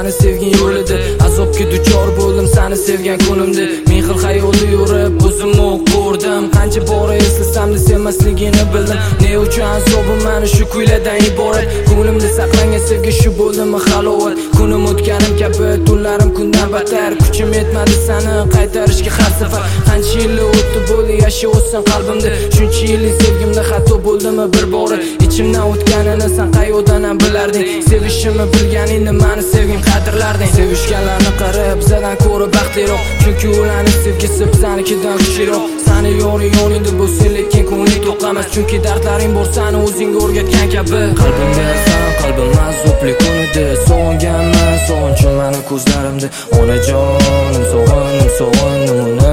seni sevgin yo'lida. Azobga duchor bo'ldim seni sevgan kunimda. Ming xil xayolda yurib o'zimni ko'rdim. Qancha bora eslasamda sevmasligini bildim. Ne uchun azobim mana shu kuylardan iborat. Ko'nglimda saqlangan sevgi shu bo'ldimi halovat. Kunim o'tganim kabi tunlarim kundan battar. Kuchim yetmadi seni qaytarishga har safar. Qancha yillar o'tdi bo'ldi yashayotsan qalbimda. Shuncha yillik sevgimda xato bo'ldimi bir bora. Ichimdan o'tganini sen qayoqdan ham bilarding. Sevishimni bilganingda meni sevging qadrlarding. Sevishganlarni qarab bizdan ko'ra baxtliroq. Chunki ularning sevgisi bizanikidan kuchliroq. Seni yoningda bo'lsa lekin ko'ngling to'qamas. Chunki dardlaring bor seni o'zingga o'rgatgan kabi. Qalbimda san qalbim azoblik kunida sog'inganman, sog'inchim meni ko'zlarimda. Onajonim sog'indim uni.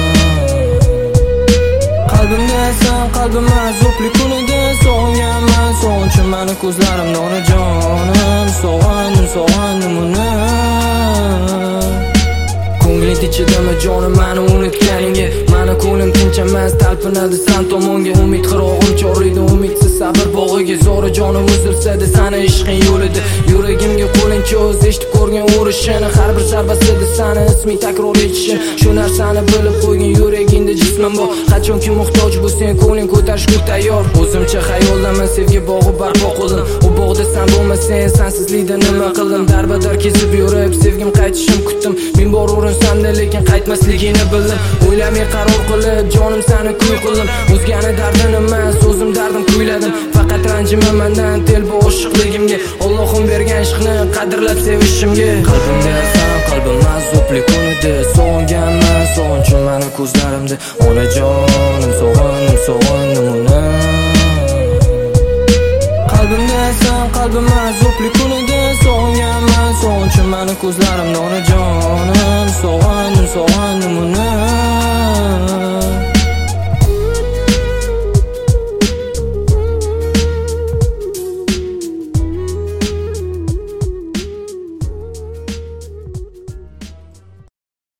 Qalbimda san qalbim azoblik kunida sog'inganman, sog'inchim meni ko'zlarimda. Onajonim sog'indim uni. Ko'ngling tinchidimi jonim meni unutganingga. Meni ko'nglim tinch emas, talpinadi sen tomonga. Umid qirog'im chorlaydi umidsiz sabr bog'iga. Zora jonim uzilsa-da seni ishqing yo'lida. Yuragimga qo'ling cho'z, eshitib ko'rgan urishini. Har bir zarbasida seni isming takror etishi. Shu narsani bilib qo'ygin, yuragingda jismim bor. Qachonki muhtoj bo'lsang ko'ngling ko'tarishga tayyor. O'zimcha xayoldaman sevgi bog'i barpo qildim. U bog'da sen bo'lmasang sensizlikda nima qildim. Darbadar kezib yurib sevgim qaytishim kutdim. Ming bor urinsamda lekin qaytmasligini bildim. O'ylamay qaror qilib jonim seni kuy qildim. O'zgani dardini emas o'zim dardim kuyladim. Faqat ranjima mendan telba oshiqligimga. Allohim bergan ishqni qadrlab sevishimga. Qalbimda san qalbim azoblik kunida sog'inganman, sog'inchim meni ko'zlarimda. Onajonim sog'indim uni. Qalbimda san qalbim azoblik kunida sog'inganman, sog'inchim meni ko'zlarimda. Onajon